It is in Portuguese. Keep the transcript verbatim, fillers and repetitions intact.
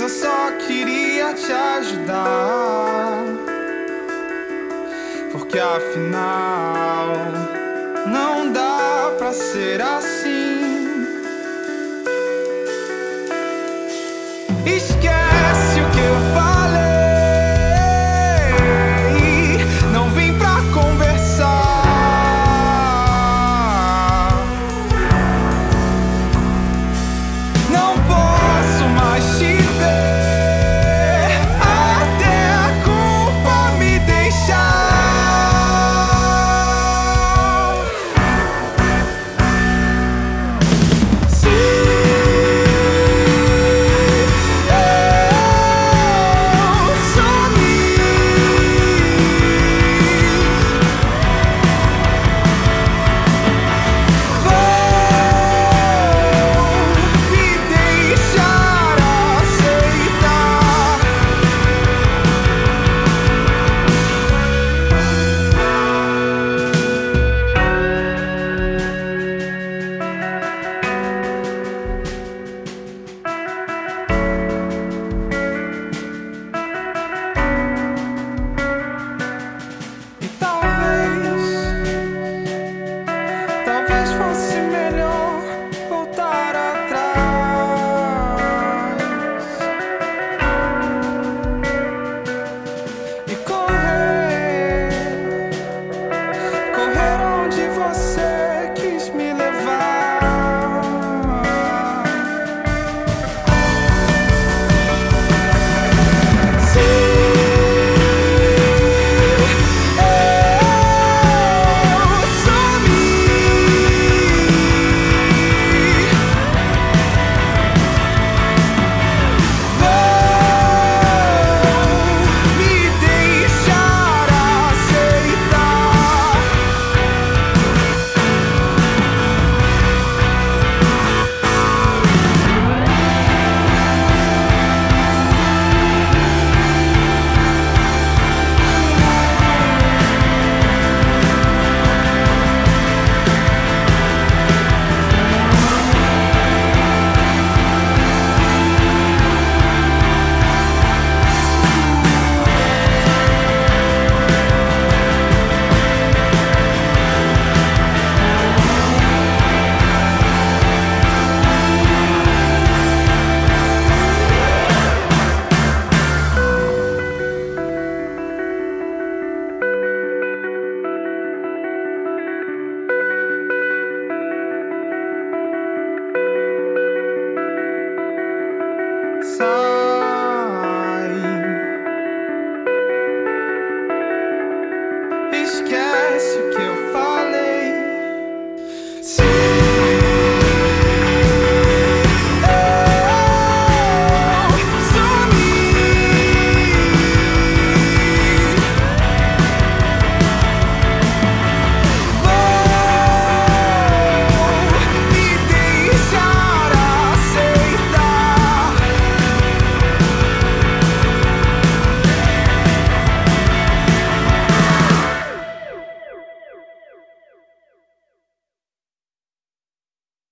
só queria te ajudar, porque afinal não dá pra ser assim. Esquece o que eu falei, não vim pra conversar. Não posso mais te ver até a culpa me deixar. Talvez fosse melhor voltar atrás e correr, correr onde você quis me levar. Sim. Sai, esquece o que eu